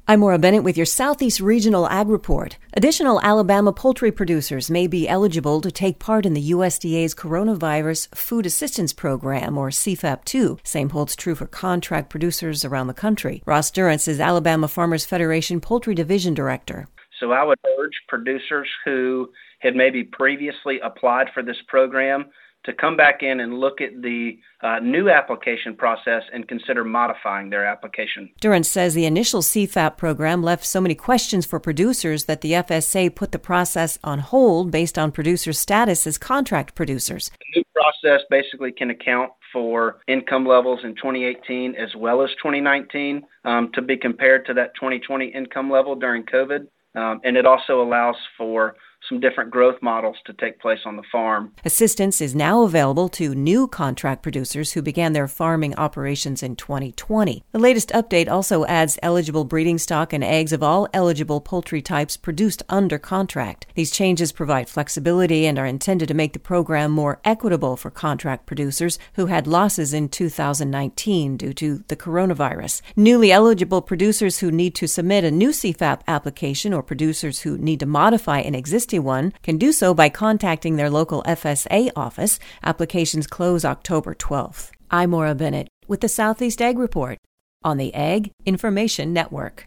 I'm Maura Bennett with your Southeast Regional Ag Report. Additional Alabama poultry producers may be eligible to take part in the USDA's Coronavirus Food Assistance Program, or CFAP-2. Same holds true for contract producers around the country. Ross Durrance is Alabama Farmers Federation Poultry Division Director. So I would urge producers who had maybe previously applied for this program to come back in and look at the new application process and consider modifying their application. Durrance says the initial CFAP program left so many questions for producers that the FSA put the process on hold based on producers' status as contract producers. The new process basically can account for income levels in 2018 as well as 2019 to be compared to that 2020 income level during COVID. And it also allows for some different growth models to take place on the farm. Assistance is now available to new contract producers who began their farming operations in 2020. The latest update also adds eligible breeding stock and eggs of all eligible poultry types produced under contract. These changes provide flexibility and are intended to make the program more equitable for contract producers who had losses in 2019 due to the coronavirus. Newly eligible producers who need to submit a new CFAP application or producers who need to modify an existing one can do so by contacting their local FSA office. Applications close October 12th. I'm Maura Bennett with the Southeast Ag Report on the Ag Information Network.